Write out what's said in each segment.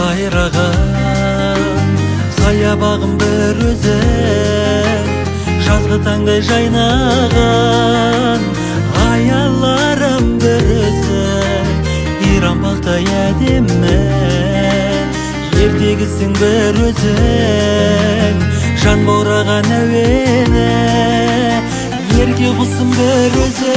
сайраған саябағым бір өзің, жазғы таңдай жайнаған аяларым бір өзің, иран бақтай әдемі ертегісің бір өзің, жан баураған әуені ерке құсым бір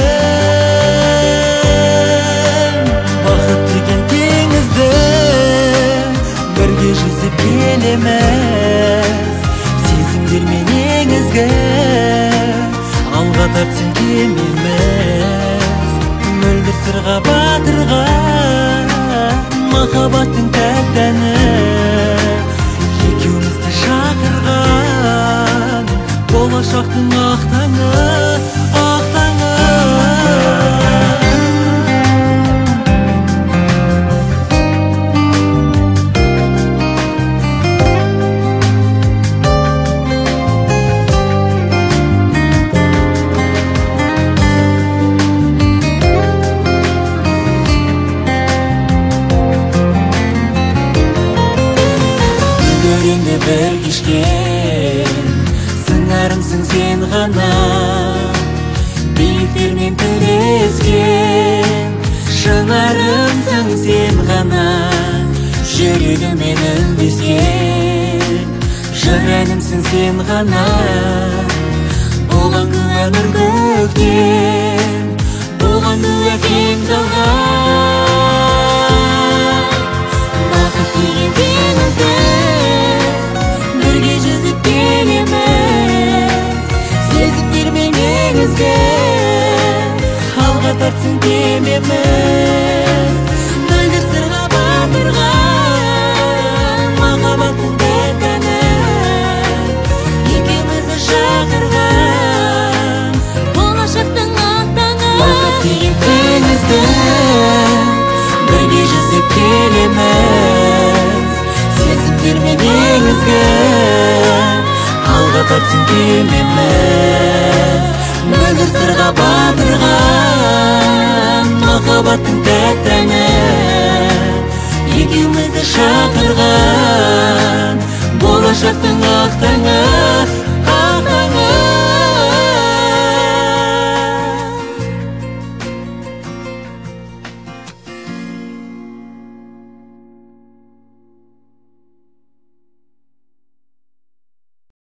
өзің. Бақыт деген теңізді бірге жүзіп келеміз, сезімдермен ең ізгі алға тартсаң кемеміз. Мөлдір сырға батырған махаббаттың тәтті әні, екеумізді шақырған болашақтың ақ таңы, ақ таңы. Бір кешкен сыңарымсың сен ғана, биіктермен тілдескен шынарымсың сен ғана, жүрегімен үндескен жыр әнімсің сен ғана. Болған күн өмір көктем, болған күн кең далға, бақыт деген теңізді бірге жүзіп келеміз, сезімдермен ең ізгі алға тартсаң кемеміз. Мөлдір сырға батырған махаббаттың тәтті әні, екеумізді шақырған болашақтың ақ таңы. Бақыт деген теңізді бірге жүзіп келеміз, сезімдермен ең ізгі алға тартсаң кемеміз. Мөлдір сырға батырған махаббаттың тәтті әні, екеумізді шақырған